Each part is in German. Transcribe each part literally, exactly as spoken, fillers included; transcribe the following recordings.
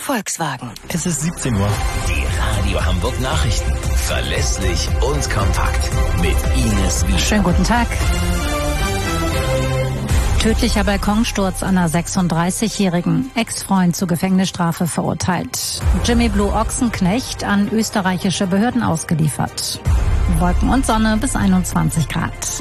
Volkswagen. Es ist siebzehn Uhr. Die Radio Hamburg Nachrichten. Verlässlich und kompakt. Mit Ines Wiescher. Schönen guten Tag. Tödlicher Balkonsturz einer sechsunddreißigjährigen. Ex-Freund zu Gefängnisstrafe verurteilt. Jimmy Blue Ochsenknecht an österreichische Behörden ausgeliefert. Wolken und Sonne bis einundzwanzig Grad.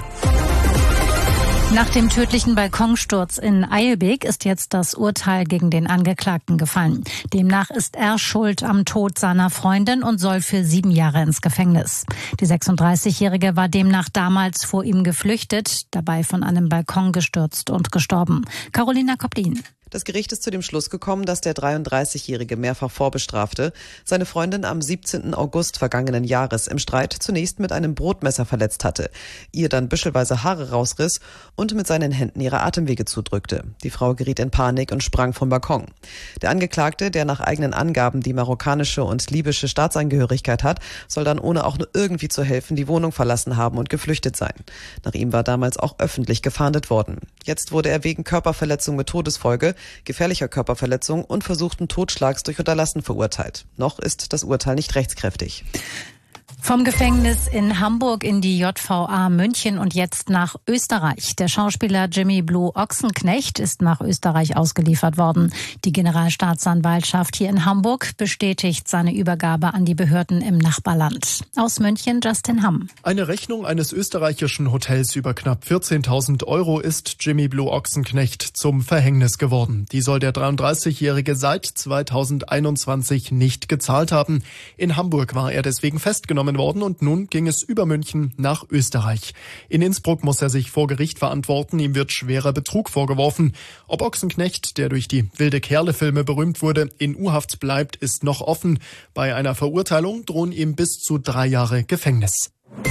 Nach dem tödlichen Balkonsturz in Eilbek ist jetzt das Urteil gegen den Angeklagten gefallen. Demnach ist er schuld am Tod seiner Freundin und soll für sieben Jahre ins Gefängnis. Die sechsunddreißigjährige war demnach damals vor ihm geflüchtet, dabei von einem Balkon gestürzt und gestorben. Carolina Koplin. Das Gericht ist zu dem Schluss gekommen, dass der dreiunddreißigjährige mehrfach Vorbestrafte seine Freundin am siebzehnten August vergangenen Jahres im Streit zunächst mit einem Brotmesser verletzt hatte, ihr dann büschelweise Haare rausriss und mit seinen Händen ihre Atemwege zudrückte. Die Frau geriet in Panik und sprang vom Balkon. Der Angeklagte, der nach eigenen Angaben die marokkanische und libysche Staatsangehörigkeit hat, soll dann ohne auch nur irgendwie zu helfen die Wohnung verlassen haben und geflüchtet sein. Nach ihm war damals auch öffentlich gefahndet worden. Jetzt wurde er wegen Körperverletzung mit Todesfolge, gefährlicher Körperverletzung und versuchten Totschlags durch Unterlassen verurteilt. Noch ist das Urteil nicht rechtskräftig. Vom Gefängnis in Hamburg in die J V A München und jetzt nach Österreich. Der Schauspieler Jimmy Blue Ochsenknecht ist nach Österreich ausgeliefert worden. Die Generalstaatsanwaltschaft hier in Hamburg bestätigt seine Übergabe an die Behörden im Nachbarland. Aus München Justin Hamm. Eine Rechnung eines österreichischen Hotels über knapp vierzehntausend Euro ist Jimmy Blue Ochsenknecht zum Verhängnis geworden. Die soll der dreiunddreißigjährige seit zweitausendeinundzwanzig nicht gezahlt haben. In Hamburg war er deswegen festgenommen worden und nun ging es über München nach Österreich. In Innsbruck muss er sich vor Gericht verantworten, ihm wird schwerer Betrug vorgeworfen. Ob Ochsenknecht, der durch die Wilde Kerle-Filme berühmt wurde, in U-Haft bleibt, ist noch offen. Bei einer Verurteilung drohen ihm bis zu drei Jahre Gefängnis.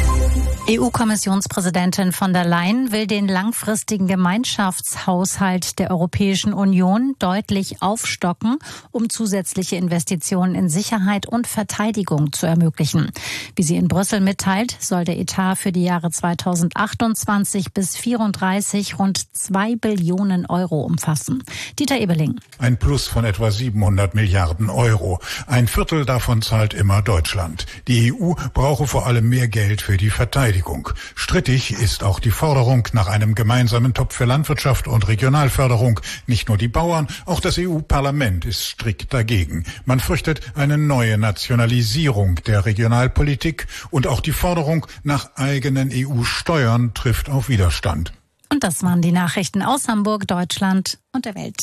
E U-Kommissionspräsidentin von der Leyen will den langfristigen Gemeinschaftshaushalt der Europäischen Union deutlich aufstocken, um zusätzliche Investitionen in Sicherheit und Verteidigung zu ermöglichen. Wie sie in Brüssel mitteilt, soll der Etat für die Jahre zweitausendachtundzwanzig bis vierunddreißig rund zwei Billionen Euro umfassen. Dieter Ebeling. Ein Plus von etwa siebenhundert Milliarden Euro. Ein Viertel davon zahlt immer Deutschland. Die E U brauche vor allem mehr Geld für die Verteidigung. Strittig ist auch die Forderung nach einem gemeinsamen Topf für Landwirtschaft und Regionalförderung. Nicht nur die Bauern, auch das E U-Parlament ist strikt dagegen. Man fürchtet eine neue Nationalisierung der Regionalpolitik und auch die Forderung nach eigenen E U-Steuern trifft auf Widerstand. Und das waren die Nachrichten aus Hamburg, Deutschland und der Welt.